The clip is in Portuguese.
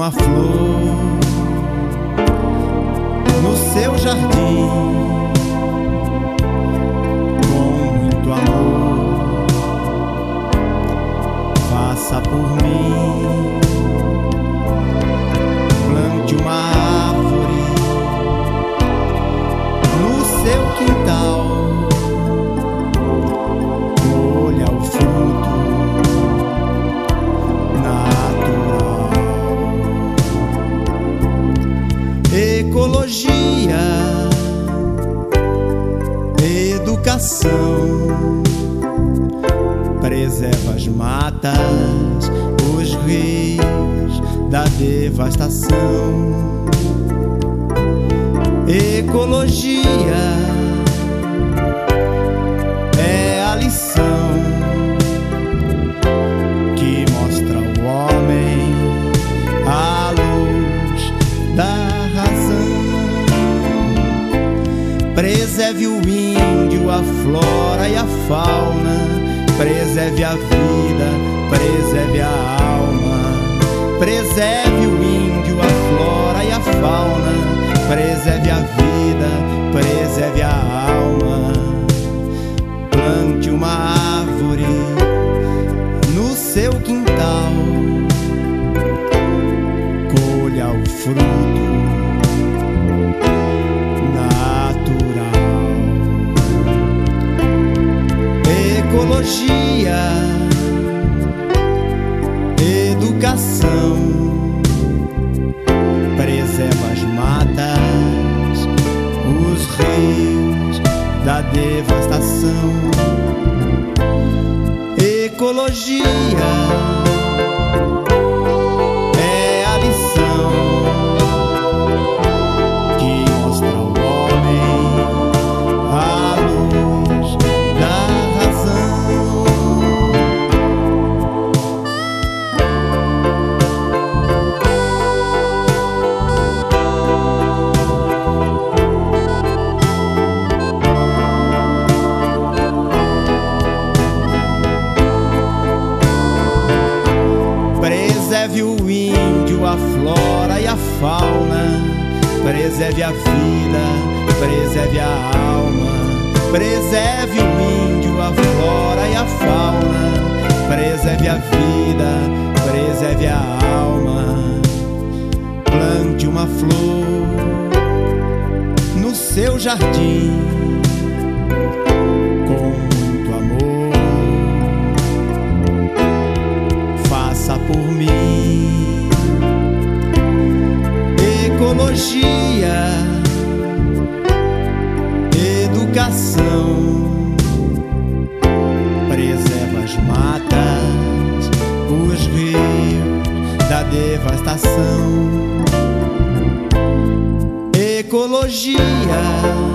uma flor no seu jardim, com muito amor, faça por mim. Plante uma árvore no seu quintal, colha o fruto natural. Ecologia, educação, preserva as matas, os rios da devastação. Ecologia é a lição que mostra ao homem a luz da razão. Preserve o índio, a flora e a fauna, preserve a vida, preserve a alma. Preserve o índio, a flora e a fauna, preserve a vida, preserve a alma. Plante uma árvore no seu quintal, colha o fruto natural. Ecologia, educação, preserva as matas, os rios da devastação. Ecologia é a lição que mostra ao homem a luz da razão. Preserve o índio, a flora e a fauna, preserve a vida, preserve a alma. Preserve o índio, a flora e a fauna, preserve a vida, preserve a alma. Plante uma flor no seu jardim, com muito amor, faça por mim. Ecologia, educação, preserva as matas, os rios da devastação. Ecologia,